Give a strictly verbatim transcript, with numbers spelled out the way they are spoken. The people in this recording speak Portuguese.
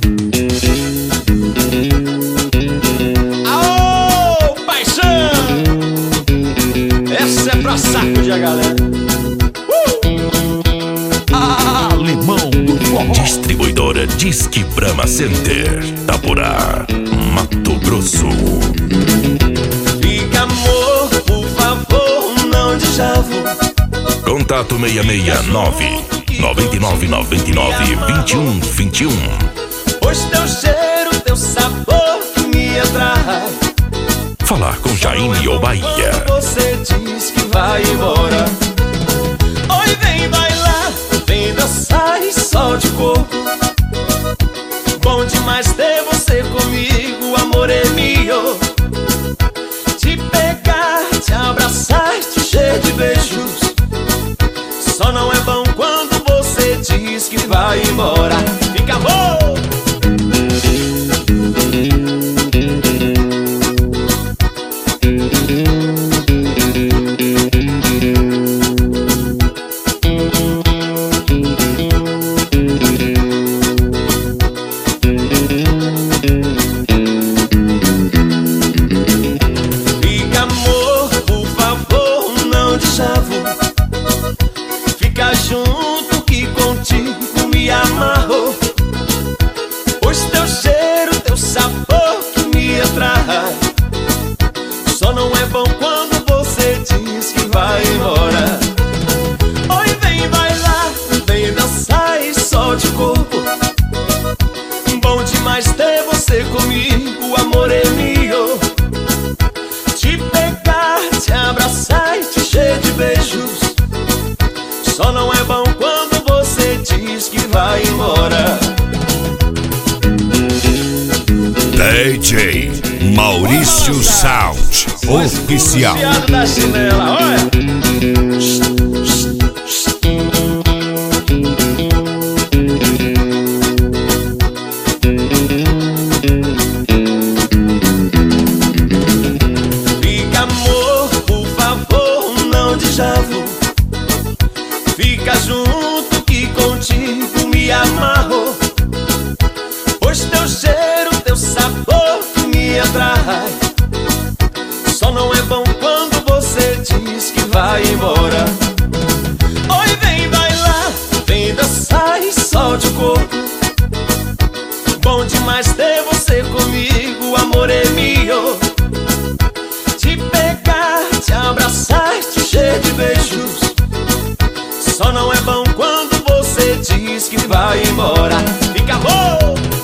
Aô, paixão! Essa é pra sacudir a galera. uh! Alemão do Forró. Distribuidora Disque Brahma Center, Taporá, Mato Grosso. Fica, amor, por favor, não de chavo. Contato seis seis nove, nove nove nove nove, dois um dois um. Pois teu cheiro, teu sabor que me atrai. Falar com Jaime ou Bahia. Você diz que vai embora. Oi, vem bailar, vem dançar e solte o corpo. Bom demais ter você comigo, amor é meu. Te pegar, te abraçar, te encher de beijos. Só não é bom quando você diz que vai embora. Fica bom! Fica, amor, por favor, não de chavo. Fica junto que contigo me amarro. Pois teu cheiro, teu sabor que me atrai. Só não é bom quando você diz que vai embora. Oi, vem bailar, vem dançar e solte o corpo. Bom demais ter você comigo, amor é meu. Te pegar, te abraçar e te encher de beijos. Só não é bom quando você diz que vai embora. D J Maurício Sound Oficial. Fiado da chinela, olha. Fica, amor, por favor, não de chavo. Fica junto que contigo me amarro. Pois teu cheiro, teu sabor que me atrai. Só não é bom quando você diz que vai embora. Oi, vem bailar, vem dançar e solte o corpo. Bom demais ter você comigo, amor é meu. Te pegar, te abraçar, te encher de beijos. Só não é bom quando você diz que vai embora. Fica bom!